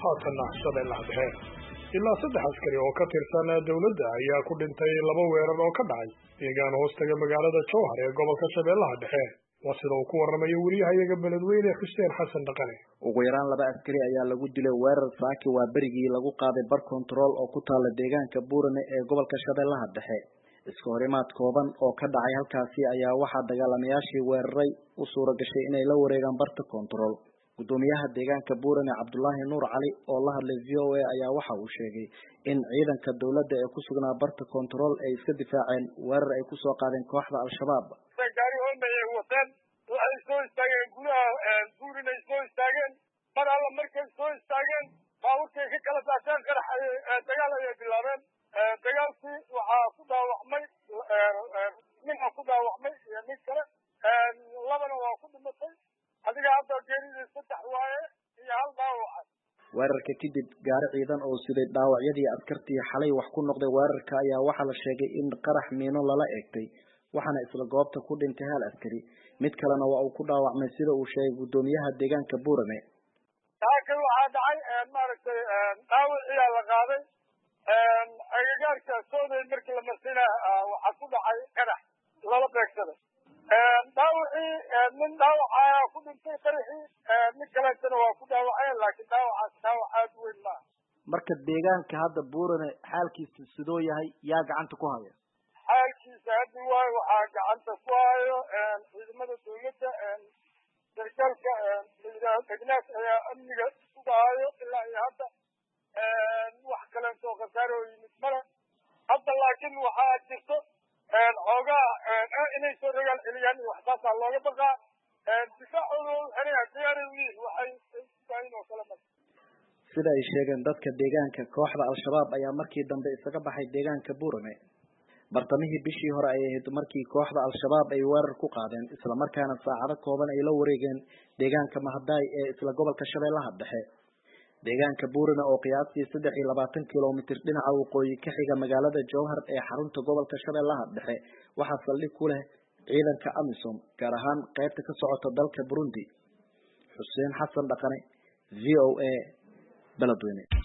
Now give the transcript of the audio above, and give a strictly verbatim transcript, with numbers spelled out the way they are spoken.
haatanna Shabeellaha Dhexe. Ilaa saddex askari oo ka tirsan dawladda ayaa ku dhintay laba weerar oo ka dhacay deegaan hoostaga magaalada Jowhar ee gobolka Shabeellaha Dhexe. Waa sida uu ku warramayo wariyahayaga beledweyne Xuseen Xasan Dhaqane. Ugu yaraan laba askari ayaa lagu dilay weerar saaki waa berigii lagu qaaday bar control oo ku taala deegaanka Buurane ee gobolka Shabeellaha Dhexe. Iska horimaad kooban oo ka dhacay halkaasi ayaa waxaa dagaalamayaashii weeraray u suura gashay inay la wareegaan barta control. Gudoomiyaha deegaanka Buurane Cabdullaahi Nuur Cali oo la hadlay V O A ayaa waxa uu sheegay in ciidanka dawladda ee ku sugnaa barta control ay iska difaaceen weerar ay ku soo qaadeen kooxda Al-Shabaab. Gaari hoomay wataan waxay soo istaageen gudaha Buurane soo istaageen mar alla markay soo istaageen baabuurkay ka kala saarteen qarax dagaal ay bilaabeen dagaalkii waxaa ku dhaawacmay nin ku dhaawacmay iyo nin kale labana waa ku dhimatay adiga hadda geerida saddex waaye iyo hal dhaawac. Weerarka kadib gaari ciidan oo siday dhaawacyadii askartii xalay wax ku noqday weerarka ayaa waxaa la sheegay in qarax miino lala eegtay waxaana isla goobta ku dhintay hal askari mid kalena waa uu ku dhaawacmay sida uu sheegay gudoomiyaha deegaanka Buurane. Taakay waxaa dhacay maaragtay dhaawacii la qaaday agagaarka sooday markii la marsinaa waxaa ku dhacay qarax lala beegsaday dhaawacii min dhaawacaa ku dhintay qaraxii mid kaleetana waa ku dhaawaceen laakiin dhaawacaas dhaawac aad u weyn maaha. Marka deegaanka hadda Buurane xaalkiisa sidoo yahay yaa gacanta ku haya? Xaalkiisa hadda waay waxaa gacanta ku hayo ciidamada dawladda sarkaalka degnaas ayaa amniga uga hayo ilaa iyo hadda wax kaleentoo khasaaro yimid male hadda laakiin waxaa jirto xoogaa inay soo rogaal celiyaan iyo waxsaasaa looga baqaa difaacooda xeraya diyaaray u yihiin waxay isbaahin oo kale male. Sida ay sheegeen dadka deegaanka kooxda Al-Shabaab ayaa markii dambe isaga baxay deegaanka Buurane. Bartamihii bishii hore ay ahayd markii kooxda Al-Shabaab ay weerar ku qaadeen isla markaana saacado kooban ay la wareegeen deegaanka Mahdaay ee isla gobolka Shabeellaha Dhexe. Deegaanka Buurane oo qiyaastii saddex iyo labaatan kiiloomitir dhinaca waqooyi ka xiga magaalada Jowhar ee xarunta gobolka Shabeellaha Dhexe waxaa saldhig ku leh ciidanka AMISOM gaar ahaan qaybta ka socota dalka Burundi. Xuseen Xasan Dhaqane, V O A, beledweyne.